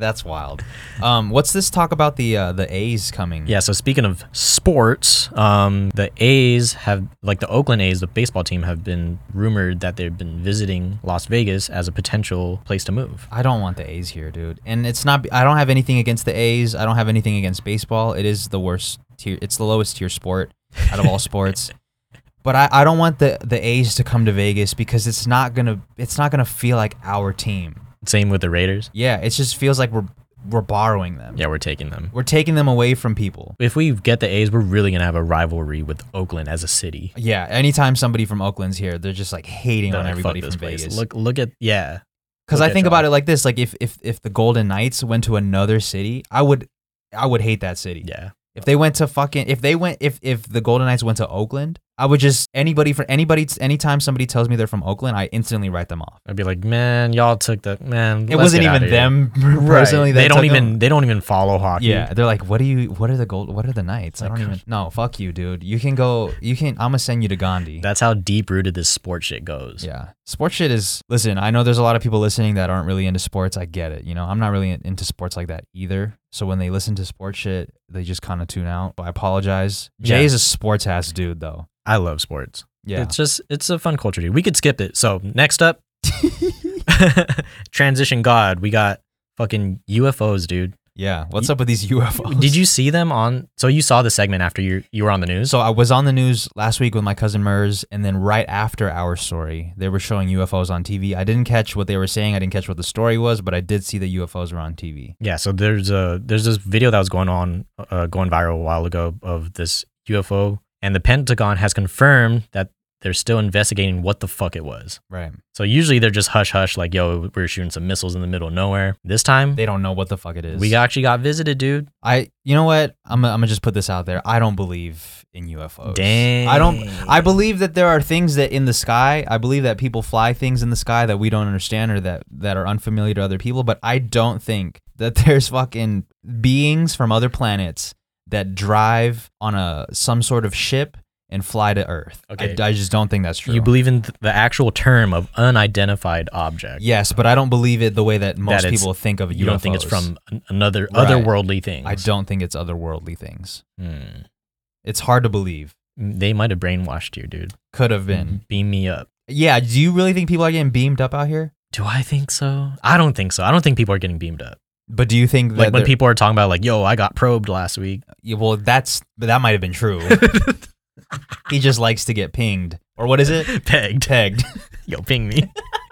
That's wild. Um, what's this talk about the uh, the A's coming? Yeah, so speaking of sports, um, the A's have, like the Oakland A's, the baseball team, have been rumored that they've been visiting Las Vegas as a potential place to move. I don't want the A's here, dude. And it's not. I don't have anything against the A's. I don't have anything against baseball. It is the worst tier. It's the lowest tier sport out of all sports. But I, I don't want the, the A's to come to Vegas because it's not gonna it's not gonna feel like our team. Same with the Raiders. Yeah, it just feels like we're we're borrowing them. Yeah, we're taking them. We're taking them away from people. If we get the A's, we're really gonna have a rivalry with Oakland as a city. Yeah, anytime somebody from Oakland's here, they're just like hating They're on like, everybody "Fuck this from place." Vegas. Look, look at yeah. Because Look I at think y'all. about it like this: like if if if the Golden Knights went to another city, I would I would hate that city. Yeah. If they went to fucking if they went if if the Golden Knights went to Oakland, I would just anybody for anybody anytime somebody tells me they're from Oakland, I instantly write them off. I'd be like, man, y'all took the man. It let's wasn't get even outta here." them Right. personally. That They don't took even them. they don't even follow hockey. Yeah, they're like, what do you? What are the gold? What are the Knights? I Like, don't even. No, fuck you, dude. You can go. You can. I'm gonna send you to Gandhi. That's how deep rooted this sport shit goes. Yeah, sports shit is. Listen, I know there's a lot of people listening that aren't really into sports. I get it. You know, I'm not really into sports like that either. So when they listen to sports shit, they just kind of tune out. I apologize. Jay Yeah. is a sports ass dude, though. I love sports. Yeah. It's just it's a fun culture, dude. We could skip it. So next up, Transition God. We got fucking U F Os, dude. Yeah. What's up with these U F Os? Did you see them on? So you saw the segment after you you were on the news. So I was on the news last week with my cousin Mers, and then right after our story, they were showing U F Os on T V. I didn't catch what they were saying. I didn't catch what the story was, but I did see that U F Os were on T V. Yeah. So there's a there's this video that was going on, uh, going viral a while ago of this U F O, and the Pentagon has confirmed that they're still investigating what the fuck it was. Right. So usually they're just hush hush, like, yo, we're shooting some missiles in the middle of nowhere. This time, They don't know what the fuck it is. we actually got visited, dude. I. You know what? I'm. I'm gonna just put this out there. I don't believe in U F Os. Dang. I don't. I believe that there are things that in the sky. I believe that people fly things in the sky that we don't understand or that that are unfamiliar to other people. But I don't think that there's fucking beings from other planets that drive on a some sort of ship and fly to Earth. Okay. I, I just don't think that's true. You believe in th- the actual term of unidentified object. Yes, but I don't believe it the way that most it's- people think of U F Os. You don't think it's from an- another Right. otherworldly things. I don't think it's otherworldly things. Hmm. It's hard to believe. They might have brainwashed you, dude. Could have been. Beam me up. Yeah. Do you really think people are getting beamed up out here? Do I think so? I don't think so. I don't think people are getting beamed up. But do you think that Like when they're- people are talking about like, yo, I got probed last week. Yeah, well, that's but that might have been true. He just likes to get pinged, or what is it? Pegged. Pegged. Yo, ping me.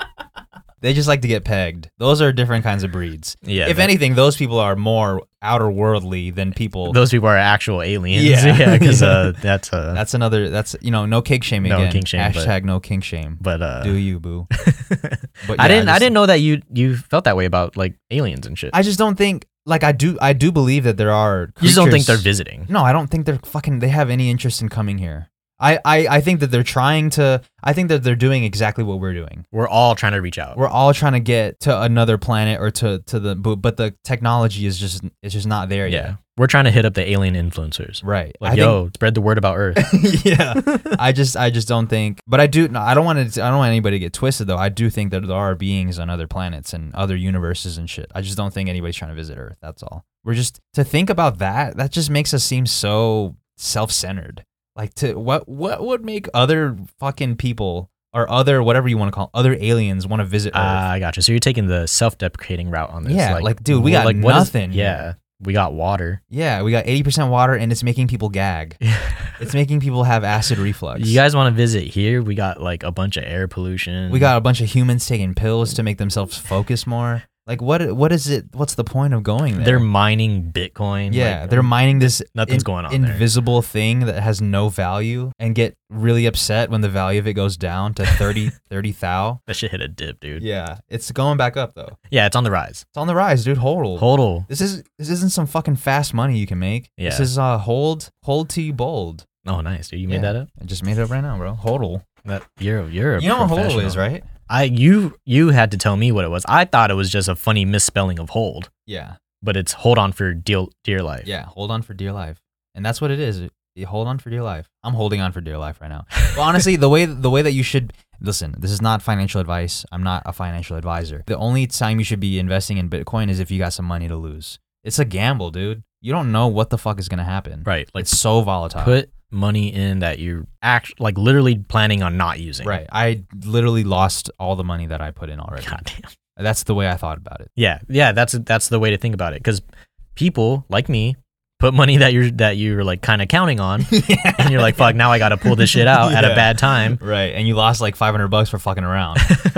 They just like to get pegged. Those are different kinds of breeds. Yeah. If that- anything, those people are more outer worldly than people. those people are actual aliens. Yeah. Yeah, because uh, that's uh, That's another. That's you know, no kink shaming No again. kink shame, but- Hashtag no kink shame. but uh, Do you, boo? But I yeah, didn't. I just- didn't know that you you felt that way about like aliens and shit. I just don't think. Like I do. I do believe that there are. you just don't think they're creatures- visiting. No, I don't think they're fucking. They have any interest in coming here. I, I, I think that they're trying to. I think that they're doing exactly what we're doing. We're all trying to reach out. We're all trying to get to another planet or to, to the. But, but the technology is just it's just not there yeah, yet. we're trying to hit up the alien influencers. Right. Like, I yo, spread the word about Earth. think, yeah. I just I just don't think. But I do. No, I don't want to. I don't want anybody to get twisted though. I do think that there are beings on other planets and other universes and shit. I just don't think anybody's trying to visit Earth. That's all. We're just to think about that. That just makes us seem so self-centered. Like to what what would make other fucking people or other whatever you want to call it, other aliens want to visit Earth? Ah, I gotcha. So you're taking the self-deprecating route on this. Yeah, like, dude, we got what is- nothing here. yeah, we got water. Yeah, we got eighty percent water and it's making people gag. It's making people have acid reflux. You guys want to visit here? We got like a bunch of air pollution. We got a bunch of humans taking pills to make themselves focus more. Like what what is it? What's the point of going there? They're mining Bitcoin. yeah, like, they're mining this nothing's in- going on there. invisible thing that has no value and get really upset when the value of it goes down to thirty thirty thou. That shit hit a dip, dude. Yeah, it's going back up though. Yeah, it's on the rise. It's on the rise, dude. Hold. Hodl. This is this isn't some fucking fast money you can make. Yeah. This is uh hold hold till you bold. Oh, nice, dude. You Yeah. made that up. I just made it up right now, bro. Hodl. That you're you're a You know what hold professional. is, right? I you you had to tell me what it was. I thought it was just a funny misspelling of hold, Yeah. but it's hold on for dear dear life. Yeah. Hold on for dear life, and that's what it is. You hold on for dear life. I'm holding on for dear life right now. But honestly, the way the way that you should listen, this is not financial advice. I'm not a financial advisor. The only time you should be investing in Bitcoin is if you got some money to lose. It's a gamble, dude. You don't know what the fuck is going to happen. Right. Like, it's so volatile. Put money in that you're act like literally planning on not using. Right. I literally lost all the money that I put in already. Goddamn. That's the way I thought about it. Yeah. Yeah. That's that's the way to think about it. Because people like me put money that you're that you're like kind of counting on, yeah. and you're like, fuck, now I got to pull this shit out yeah. at a bad time. Right. And you lost like five hundred bucks for fucking around.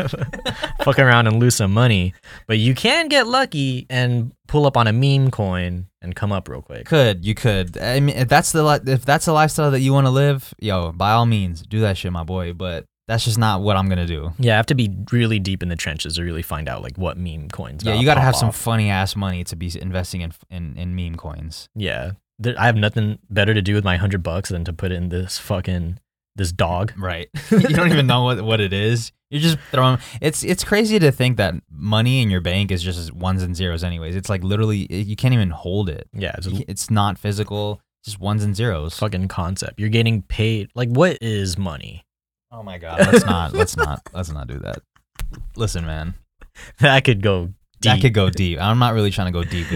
Fucking around and lose some money. But you can get lucky and pull up on a meme coin and come up real quick. Could. You could. I mean, if that's the, li- if that's the lifestyle that you want to live, yo, by all means, do that shit, my boy. But that's just not what I'm going to do. Yeah, I have to be really deep in the trenches to really find out like what meme coins. Yeah, you got to have off. some funny ass money to be investing in in, in meme coins. Yeah. There, I have nothing better to do with my hundred bucks than to put in this fucking this dog. Right. You don't even know what, what it is. You're just throwing. It's it's crazy to think that money in your bank is just ones and zeros. Anyways, it's like literally you can't even hold it. Yeah, it's, a, it's not physical. Just ones and zeros. Fucking concept. You're getting paid. Like, what is money? Oh my god. Let's not. let's not. Let's not do that. Listen, man. That could go deep. That could go deep. I'm not really trying to go deep with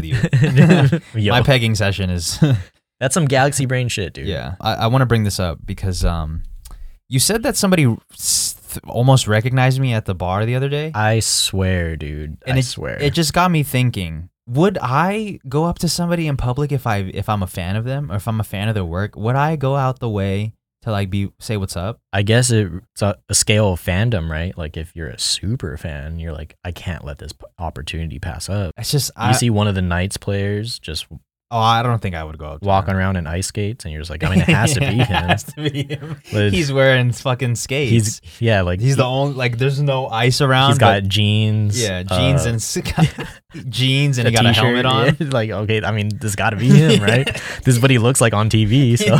you. My pegging session is. That's some galaxy brain shit, dude. Yeah, I, I want to bring this up because um, you said that somebody th- almost recognized me at the bar the other day. I swear, dude. And I it, swear. It just got me thinking. Would I go up to somebody in public if I if I'm a fan of them or if I'm a fan of their work? Would I go out the way to like be say what's up? I guess it, it's a, a scale of fandom, right? Like if you're a super fan, you're like, I can't let this opportunity pass up. It's just you I, see one of the Knights players just. Oh, I don't think I would go up to walking him. around in ice skates, and you're just like, I mean, it has to be him. It has to be him. He's wearing fucking skates. He's yeah, like he's the only like. There's no ice around. He's got jeans. Yeah, jeans uh, and jeans, and he got a helmet on. Yeah, like, okay, I mean, this got to be him, right? This is what he looks like on T V. So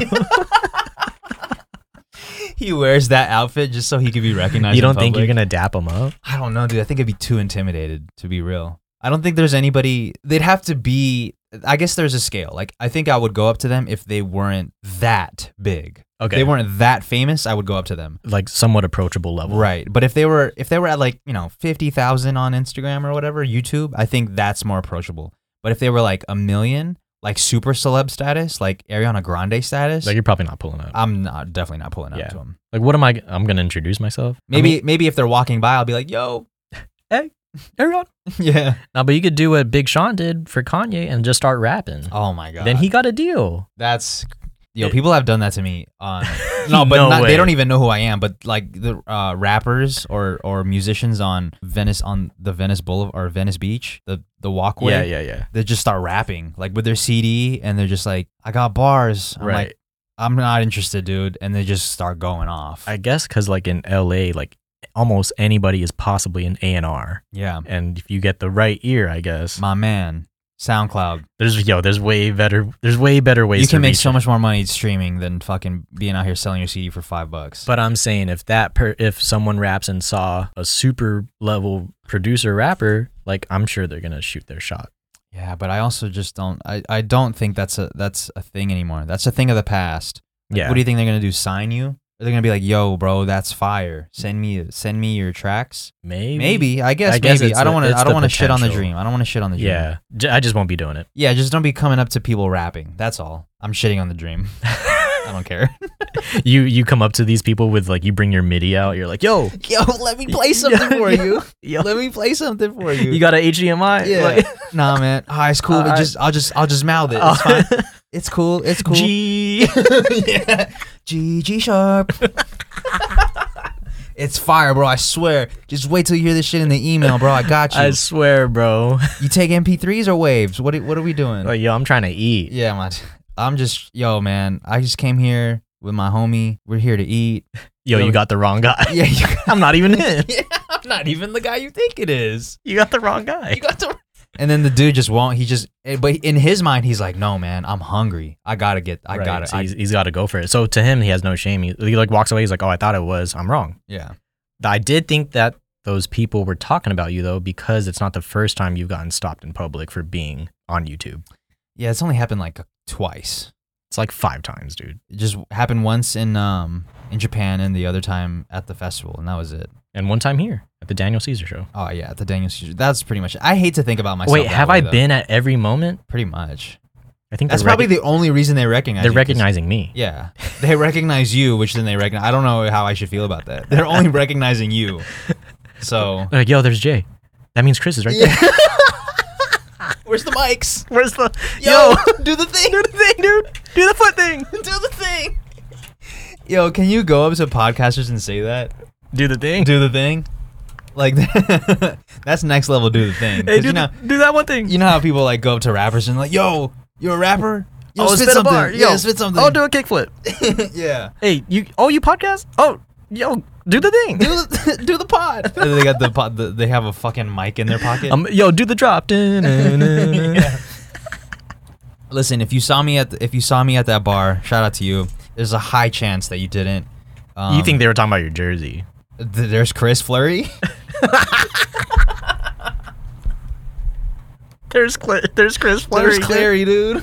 he wears that outfit just so he could be recognized. You don't in think public. you're gonna dap him up? I don't know, dude. I think I'd be too intimidated to be real. I don't think there's anybody. They'd have to be. I guess there's a scale. Like, I think I would go up to them if they weren't that big. Okay. If they weren't that famous, I would go up to them. Like somewhat approachable level. Right. But if they were if they were at like, you know, fifty thousand on Instagram or whatever, YouTube, I think that's more approachable. But if they were like a million, like super celeb status, like Ariana Grande status, like you're probably not pulling up. I'm not definitely not pulling up yeah. to them. Like, what am I? I'm gonna introduce myself. Maybe I mean, maybe if they're walking by, I'll be like, yo, hey, Ariana. Yeah. No, but you could do what Big Sean did for Kanye and just start rapping. Oh my god. Then he got a deal. That's yo. People have done that to me. On no, but No not, way. they don't even know who I am. But like the uh, rappers or or musicians on Venice on the Venice Boulevard or Venice Beach, the the walkway. Yeah, yeah, yeah. They just start rapping like with their C D, and they're just like, "I got bars." I'm Right. like, I'm not interested, dude. And they just start going off. I guess because like in L A, like almost anybody is possibly an A and R. Yeah, And if you get the right ear, I guess my man, SoundCloud. there's yo, there's way better, there's way better ways. You to can make reach so it. much more money streaming than fucking being out here selling your C D for five bucks. But I'm saying if that per, if someone raps and saw a super level producer rapper, like I'm sure they're gonna shoot their shot. Yeah, but I also just don't. I, I don't think that's a that's a thing anymore. That's a thing of the past. Like, Yeah. What do you think they're gonna do? Sign you? Or they're gonna be like, "Yo, bro, that's fire. Send me send me your tracks." Maybe. Maybe. I guess. I guess maybe. it's I don't the- want to. it's I don't the want to shit on the potential. dream. I don't want to shit on the dream. Yeah. J- I just won't be doing it. Yeah. Just don't be coming up to people rapping. That's all. I'm shitting on the dream. I don't care. You you come up to these people with like you bring your MIDI out. You're like, yo, Yo, let me play something for you. yo, Let me play something for you. you got an H D M I? Yeah. Like, Nah, man. Ah, it's cool. Uh, but just I'll just I'll just mouth it. It's uh, fine. It's cool. It's cool. G. Yeah. G G sharp. It's fire, bro. I swear. Just wait till you hear this shit in the email, bro. I got you. I swear, bro. You take M P threes or waves? What are- what are we doing? Like, yo, I'm trying to eat. Yeah, man. I'm just yo, man. I just came here with my homie. We're here to eat. Yo, Yo. you got the wrong guy. Yeah, you, I'm not even in. yeah. I'm not even the guy you think it is. You got the wrong guy. You got the. And then the dude just won't. He just. eh, But in his mind, he's like, "No, man. I'm hungry. I gotta get. I Right, gotta. so I, he's, he's got to go for it. So to him, he has no shame. He, he like walks away. He's like, "Oh, I thought it was. I'm wrong." yeah. I did think that those people were talking about you though, because it's not the first time you've gotten stopped in public for being on YouTube. Yeah. It's only happened like twice. It's like five times, dude. It just happened once in um in Japan and the other time at the festival, and that was it. And one time here at the Daniel Caesar show. Oh yeah, at the Daniel Caesar. That's pretty much it. I hate to think about myself. Wait, that have way, I though. been at every moment? Pretty much. I think That's they're probably rec- the only reason they recognize. they're you, 'cause- recognizing me. Yeah, they recognize you, which then they recognize. I don't know how I should feel about that. They're only recognizing you. So They're like, yo, there's Jay. That means Chris is right there. where's the mics? Where's the Yo, do the thing. do the thing, dude? Do the foot thing. Do the thing. Yo, can you go up to podcasters and say that? Do the thing. Do the thing. Like that's next level. Do the thing. 'Cause Hey, do, you know, the, do that one thing. you know how people like go up to rappers and like, yo, you're a rapper. Yo, oh, spit, a something. bar. Yeah, Yo, spit something. Oh, do a kickflip. yeah. Hey, you. Oh, you podcast? Oh, yo, do the thing. Do the, do the pod. And they got the pod. The, they have a fucking mic in their pocket. Um, yo, do the drop. Da-na-na-na. Yeah. Listen, if you saw me at the, if you saw me at that bar, shout out to you. There's a high chance that you didn't. Um, You think they were talking about your jersey? th- there's Chris Fleury? There's Cl- there's Chris Fleury. There's Clary, dude.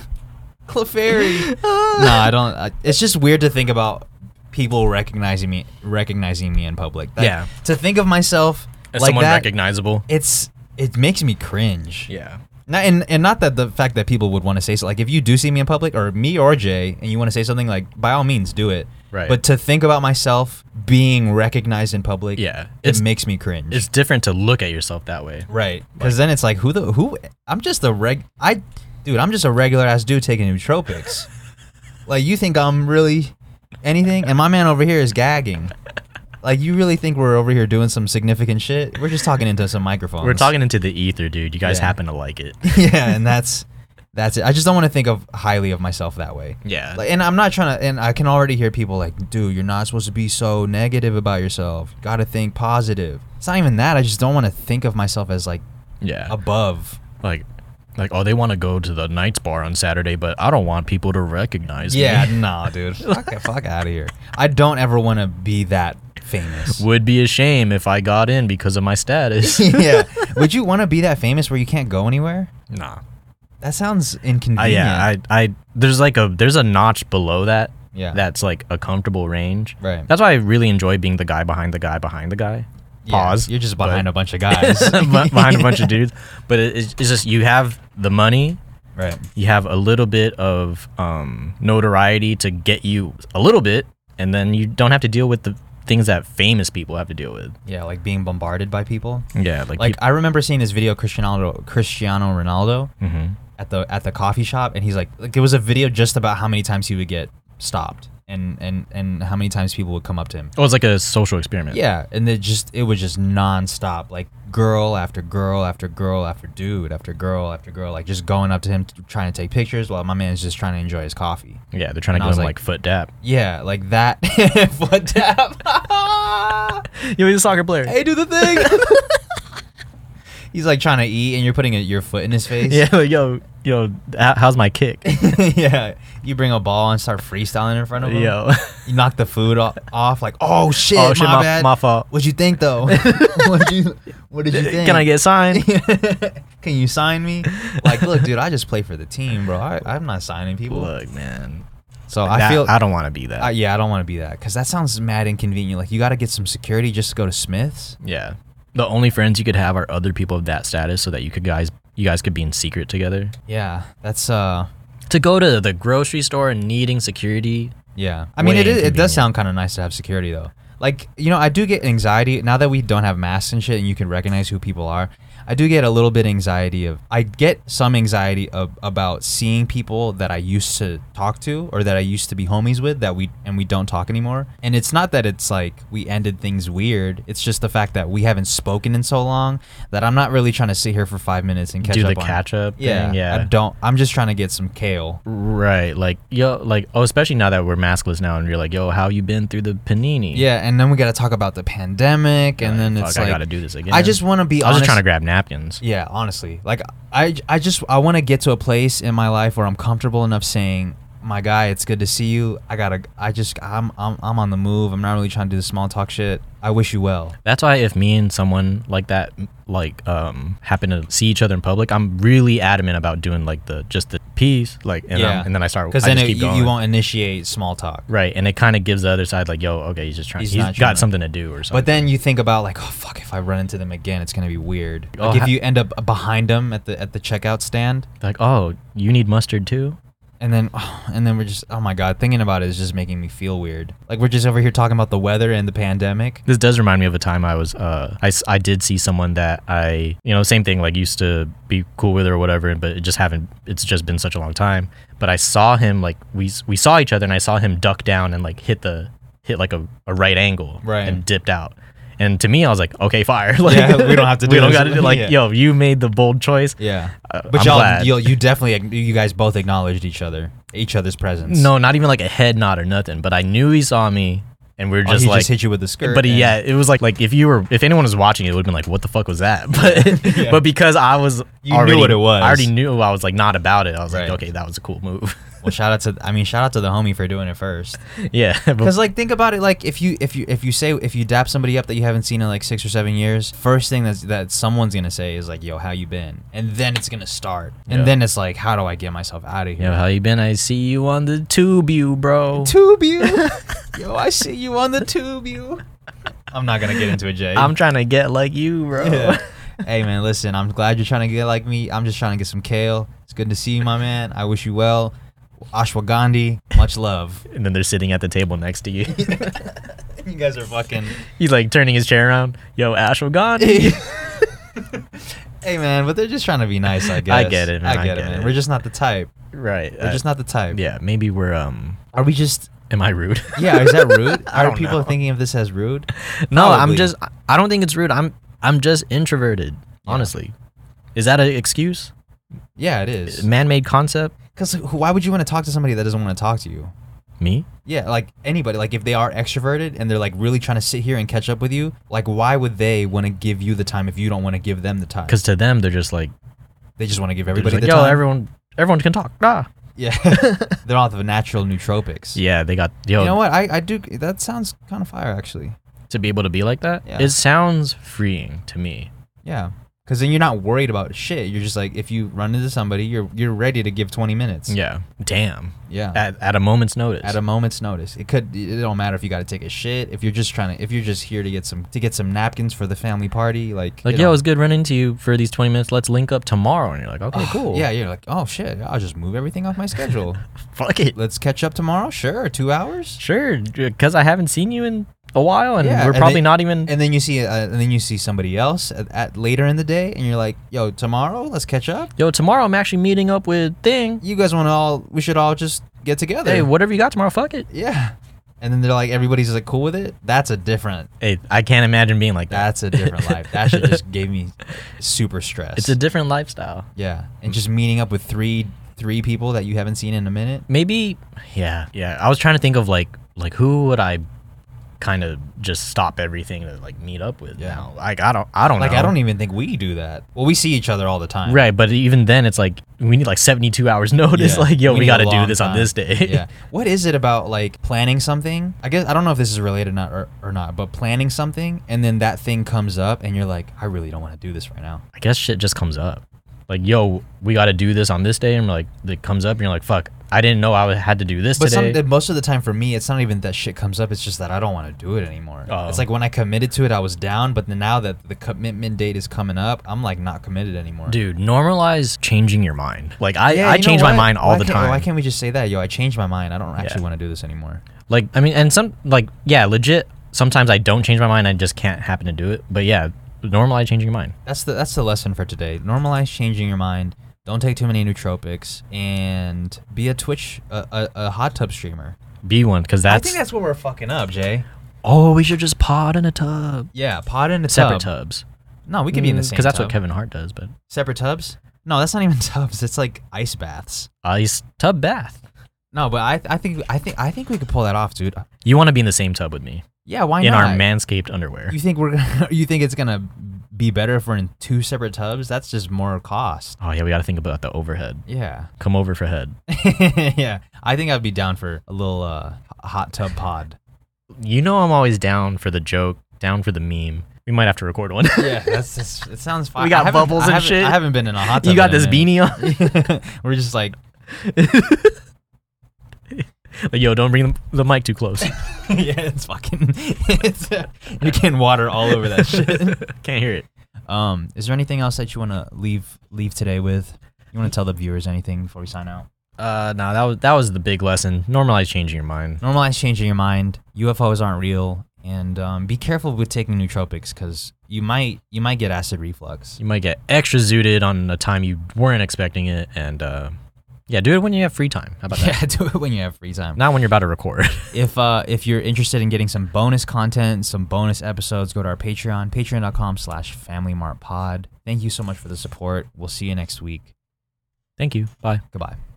Clefairy. no, I don't. I, it's just weird to think about people recognizing me, recognizing me in public. That- Yeah. To think of myself As like someone that, recognizable. it's it makes me cringe. Yeah. Not, and, and not that the fact that people would want to say so. Like, if you do see me in public, or me or Jay, and you want to say something, like, by all means, do it. Right. But to think about myself being recognized in public, Yeah. it It's makes me cringe. it's different to look at yourself that way. right. Because then it's like, who the who? I'm just a reg. I, dude, I'm just a regular ass dude taking nootropics. Like, you think I'm really anything? And my man over here is gagging. Like, you really think we're over here doing some significant shit? We're just talking into some microphones. We're talking into the ether, dude. You guys Yeah. happen to like it. yeah, and that's that's it. I just don't want to think of highly of myself that way. Yeah. Like, and I'm not trying to. And I can already hear people like, "Dude, you're not supposed to be so negative about yourself. Got to think positive." It's not even that. I just don't want to think of myself as like yeah. above. like, like, oh, they want to go to the Knights bar on Saturday, but I don't want people to recognize Yeah, me. nah, dude. Fuck, fuck out of here. I don't ever want to be that famous. Would be a shame if I got in because of my status. yeah. Would you want to be that famous where you can't go anywhere? Nah. That sounds Uh, inconvenient. yeah, I, I, there's like a, there's a notch below that. Yeah. That's like a comfortable range. Right. That's why I really enjoy being the guy behind the guy behind the guy. Yeah, Pause. you're just behind but- a bunch of guys. behind a bunch of dudes. But it, it's it's just you have the money, Right. you have a little bit of um, notoriety to get you a little bit, and then you don't have to deal with the things that famous people have to deal with. Yeah, like being bombarded by people. Yeah, like, Like I remember seeing this video of Cristiano Cristiano Ronaldo hmm at the at the coffee shop, and he's like, like it was a video just about how many times he would get stopped and and and how many times people would come up to him. it was like a social experiment. Yeah, and it just it was just nonstop, like girl after girl after girl after dude after girl after girl, like just going up to him t- trying to take pictures while my man's just trying to enjoy his coffee. yeah, they're trying And I to was give him like- like, foot dap. Yeah, like that foot tap. Yo, he's a soccer player. Hey, do the thing. He's like trying to eat, and you're putting a, your foot in his face. Yeah, like, yo, yo, h- how's my kick? yeah, you bring a ball and start freestyling in front of him. Yo, You knock the food o- off, like, oh shit, oh shit, my, my, bad. my fault. What'd you think though? What'd you, what did you think? Can I get signed? Can you sign me? Like, look, dude, I just play for the team, bro. I, I'm not signing people. Look, man. So I That- feel, I don't want to be that. uh, yeah, I don't want to be that because that sounds mad inconvenient. Like, you got to get some security just to go to Smith's. Yeah. The only friends you could have are other people of that status so that you could guys you guys could be in secret together. Yeah, that's uh, To go to the grocery store and needing security. yeah. I mean, Way it is, it inconvenient. does sound kind of nice to have security though. Like, you know, I do get anxiety now that we don't have masks and shit, and you can recognize who people are. I do get a little bit anxiety of I get some anxiety of, about seeing people that I used to talk to or that I used to be homies with that we and we don't talk anymore. And it's not that it's like we ended things weird. It's just the fact that we haven't spoken in so long that I'm not really trying to sit here for five minutes and catch Do up the on catch up Yeah, thing. Yeah. I don't. I'm just trying to get some kale. Right. Like, yo, like, oh, especially now that we're maskless now and you're like, yo, how you been through the panini? Yeah, and then we got to talk about the pandemic, and then Fuck, it's I like gotta do this again. I just want to be I was honest. just trying to grab napkins. Yeah, honestly, like I, I just I want to get to a place in my life where I'm comfortable enough saying my guy, it's good to see you. I gotta, I just, I'm, I'm, I'm on the move. I'm not really trying to do the small talk shit. I wish you well. That's why if me and someone like that, like, um, happen to see each other in public, I'm really adamant about doing like the just the peace, like, and, Yeah. um, and then I start Because I then just it, keep you, going. you won't initiate small talk. Right, and it kind of gives the other side like, yo, okay, he's just trying. He's He's, not got trying to- something to do or something. But then you think about like, oh fuck, if I run into them again, it's gonna be weird. Oh, Like if ha- you end up behind them at the at the checkout stand, like, oh, you need mustard too? and then and then we're just, oh my god, thinking about it is just making me feel weird. Like we're just over here talking about the weather and the pandemic. This does remind me of a time I was, uh, I, s- I did see someone that I, you know, same thing, like used to be cool with or whatever, but it just haven't, it's just been such a long time. But I saw him, like, we s- we saw each other and I saw him duck down and like hit the, hit like a, a right angle Right. and dipped out. And to me, I was like, okay, fire. Like, Yeah, we don't have to do we don't this. got to do, like, Yeah. yo, you made the bold choice. Yeah, Uh, but I'm y'all, glad. you you definitely, ag- you guys both acknowledged each other, each other's presence. No, not even like a head nod or nothing, but I knew he saw me and we were Oh, just he like, just hit you with the skirt. but he, and- yeah, it was like like if you were if anyone was watching it, it would have been like, what the fuck was that? But Yeah. but because I was You knew already, what it was. I already knew I was like not about it. I was Right. like, okay, that was a cool move. Well, shout out to, I mean, shout out to the homie for doing it first. Yeah, but Because like, think about it. Like, if you if you if you say if you dap somebody up that you haven't seen in like six or seven years, first thing that's that someone's gonna say is like, "Yo, how you been?" And then it's gonna start, and Yeah. then it's like, "How do I get myself out of here?" yo, how you been? I see you on the tube, you bro. Tube you, yo, I see you on the tube you. I'm not gonna get into it, Jay. I'm trying to get like you, bro. Yeah. Hey man, listen, I'm glad you're trying to get like me. I'm just trying to get some kale. It's good to see you, my man. I wish you well. Ashwagandhi, much love. And then they're sitting at the table next to you. You guys are fucking. He's like turning his chair around. Yo, ashwagandha. Hey man, but they're just trying to be nice, I guess. I get it, man, I I get, it, get man. it. We're just not the type. Right. We're uh, just not the type. yeah, maybe we're um. Are we just? Am I rude? Yeah. Is that rude? I Are don't people know. thinking of this as rude? No, I'm Probably. just. I don't think it's rude. I'm. I'm just introverted. Honestly, is that an excuse? Yeah, it is. Man-made concept. Because why would you want to talk to somebody that doesn't want to talk to you? Me? Yeah, like anybody. Like if they are extroverted and they're like really trying to sit here and catch up with you, like why would they want to give you the time if you don't want to give them the time? Because to them, they're just like, they just want to give they're just everybody like, the yo, time. everyone, everyone can talk. Ah. Yeah, they don't have the natural nootropics. Yeah, they got yo You know what? I, I do. That sounds kind of fire, actually. to be able to be like that. Yeah. It sounds freeing to me. Yeah, because then you're not worried about shit. You're just like, if you run into somebody, you're you're ready to give twenty minutes. Yeah. Damn. Yeah. At, at a moment's notice. At a moment's notice. It could. It don't matter if you got to take a shit. If you're just trying to. If you're just here to get some to get some napkins for the family party, like. like, it yo, don't- it's good running into you for these twenty minutes. Let's link up tomorrow. And you're like, okay, cool. Yeah, you're like, oh shit, I'll just move everything off my schedule. Fuck it. Let's catch up tomorrow. Sure, two hours. Sure. Because I haven't seen you in a while and Yeah, we're and probably then- not even. And then you see, uh, and then you see somebody else at, at later in the day, and you're like, yo, tomorrow, let's catch up. Yo, tomorrow I'm actually meeting up with Thing. You guys want to all? We should all just get together. Hey, whatever you got tomorrow, fuck it. Yeah. And then they're like, everybody's like cool with it. That's a different. Hey, I can't imagine being like that. That's a different life. That shit just gave me super stress. It's a different lifestyle. yeah, and just meeting up with three three people that you haven't seen in a minute. Maybe, yeah, yeah. I was trying to think of like, like who would I kind of just stop everything to like meet up with Yeah. now? Like, I don't, I don't Like know. I don't even think we do that. Well, we see each other all the time. Right, but even then, it's like we need like seventy-two hours notice. Yeah. Like, yo, we, need got a to do long this on time. this day. Yeah. What is it about like planning something? I guess I don't know if this is related not or, or not, but planning something and then that thing comes up and you're like, I really don't want to do this right now. I guess shit just comes up. Like, yo, we got to do this on this day, and we're like, it comes up, and you're like, fuck, I didn't know I had to do this But today. some, most of the time for me, it's not even that shit comes up. It's just that I don't want to do it anymore. Oh. It's like when I committed to it, I was down. But then now that the commitment date is coming up, I'm like not committed anymore. Dude, normalize changing your mind. Like, I, Yeah, I you know change my what? mind all Why the can't- time. Why can't we just say that? Yo, I changed my mind. I don't actually Yeah. want to do this anymore. Like, I mean, and some, like, yeah, legit, sometimes I don't change my mind. I just can't happen to do it. But yeah, normalize changing your mind. That's the that's the lesson for today. Normalize changing your mind. Don't take too many nootropics, and be a Twitch, a, a, a hot tub streamer. Be one, because I that's. think that's where we're fucking up, Jay. Oh, we should just pod in a tub. Yeah, pod in a Separate tub. tubs. No, we could be in the same. Because that's tub. what Kevin Hart does, but. Separate tubs? No, that's not even tubs. It's like ice baths. Ice tub bath. No, but I I think I think I think we could pull that off, dude. You want to be in the same tub with me. Yeah, why in not? our manscaped underwear. You think we're gonna? You think it's gonna be better if we're in two separate tubs? That's just more cost. Oh yeah, we got to think about the overhead. Yeah. Come over for head. Yeah. I think I'd be down for a little uh, hot tub pod. You know I'm always down for the joke, down for the meme. We might have to record one. Yeah, that's just, it sounds fun. We got I haven't- bubbles I and haven't- shit. I haven't been in a hot tub. You got in a this minute. beanie on? We're just like, Like, yo, don't bring the, the mic too close. yeah, it's fucking, it's, uh, you're getting water all over that shit. Can't hear it. Um, is there anything else that you want to leave leave today with? You want to tell the viewers anything before we sign out? Uh, no, that was that was the big lesson. Normalize changing your mind. Normalize changing your mind. U F Os aren't real, and um, be careful with taking nootropics because you might you might get acid reflux. You might get extra zooted on a time you weren't expecting it, and uh, yeah, do it when you have free time. How about that? Yeah, do it when you have free time. Not when you're about to record. If uh if you're interested in getting some bonus content, some bonus episodes, go to our Patreon, patreon.com slash FamilyMartPod. Thank you so much for the support. We'll see you next week. Thank you. Bye. Goodbye.